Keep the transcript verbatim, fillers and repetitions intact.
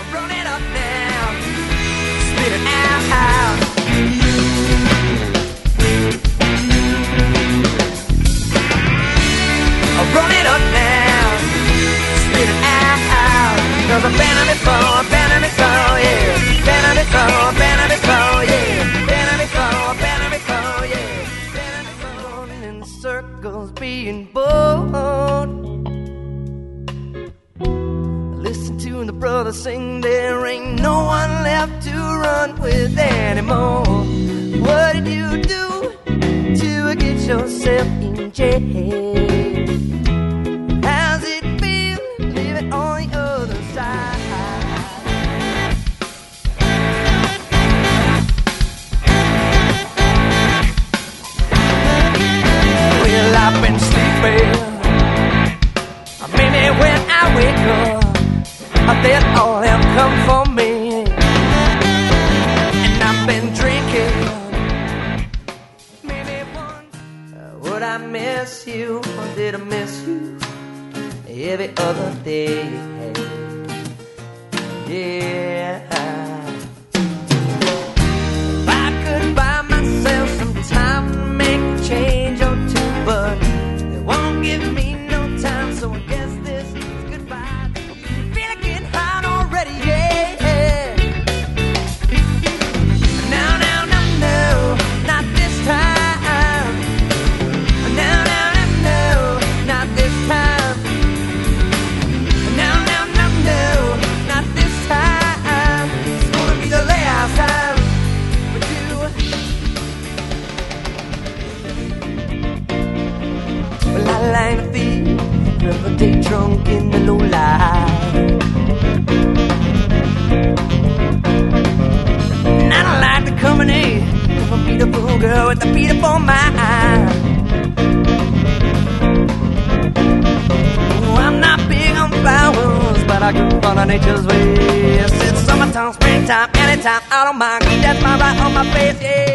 run it up now, spit it out. Run it up now, spit it out. Cause I've been on before, I've been on before, yeah. Been on before, been on before, yeah. Been on before, been on before, yeah. Been on before, in circles being bored. Listen to the brothers sing, there ain't no one left to run with anymore. What did you do to get yourself in jail? How's it feel living on the other side? Well, I've been sleeping. Maybe when I wake up, they'll all have come for me. And I've been drinking. Maybe once. Would I miss you, or did I miss you every other day? Yeah. If I could buy myself some time to make a change or two, but they won't give me no time, so I guess this is goodbye. Feel like getting hot already, yeah. No, no, no, no, not this time. No, no, no, no, not this time. No, no, no, no, not this time. It's gonna be the last time for you. Well, I like to feel another day drunk in the low light. And I don't like the company of a beautiful girl with a beautiful mind. Oh, I'm not big on flowers, but I can follow nature's ways. It's summertime, springtime, anytime, I don't mind. Keep that smile right on my face, yeah.